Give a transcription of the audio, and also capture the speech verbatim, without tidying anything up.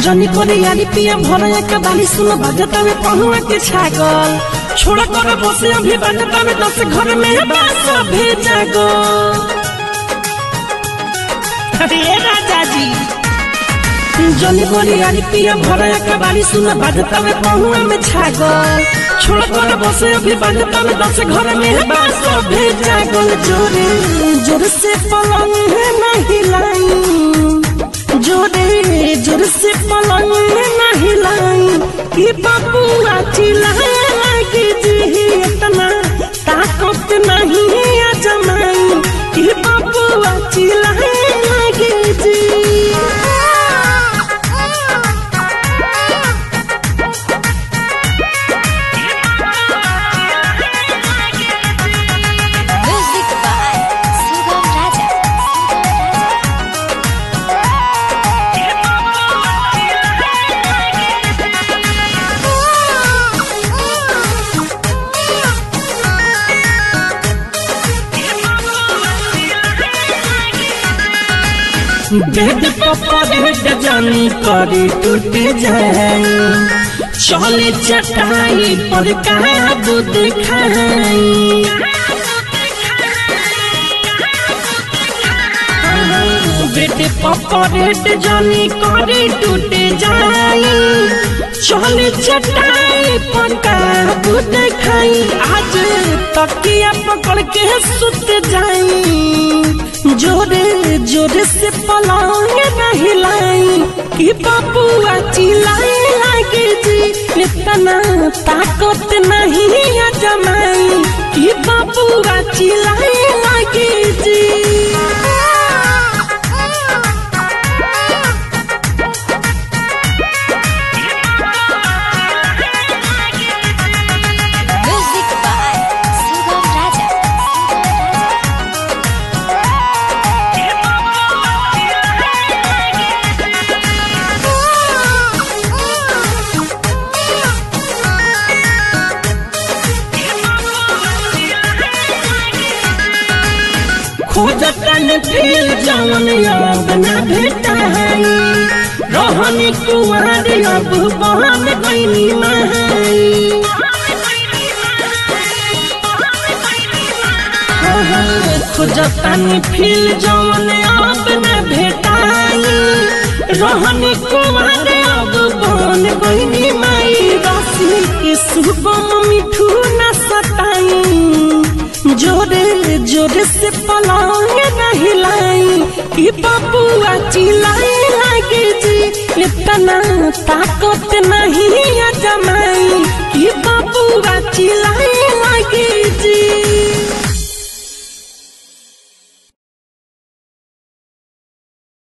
जनी कोने यारी पिया भरया के बाली सुन बजता में पहुआ के छागल छोड़ा कर बसे अभी बजता में दस घर में बास भेजा गो। अरे राजा जी जनी कोने यारी पिया भरया के बाली सुन बजता में पहुआ में छागल छोड़ा कर बसे अभी बजता में दस घर में बास भेजा गो। जोरे जोर से पलंग नहीं लाई जोरे जोर से पलंग नहीं लाई कि बाबुआ चिल्लाए लगी जी इतना ताकत नहीं आजमाई कि बाबुआ चिल्लाए लगी जी। बेड पकड़ जानी करी टूट जाए चले चटाई पर काबू दिखाई बेड पकड़ जानी करी टूट जाए चले चटाई पर काबू दिखाई आज तकिया पकड़ के सुत जाई जोरे जोरे से पलंग नहीं लाई कि बाबुआ चिल्लाए लगे जी इतना ताकत नहीं आजमाई कि बाबुआ चिल्लाए लगे जी। खोजतन फिर जवन याद न भेटाई रहनी कुंवर अब बहन गईनी महाई खोजतन फिर जवन याद न भेटाई रहनी कुंवर अब बहन गईनी माई राशि के सुबह मिठू न सताई जोरे जोरे से पलंग नहीं लाई कि बाबुआ चिल्लाए लगे जी इतना ताकत नहीं आजमाई।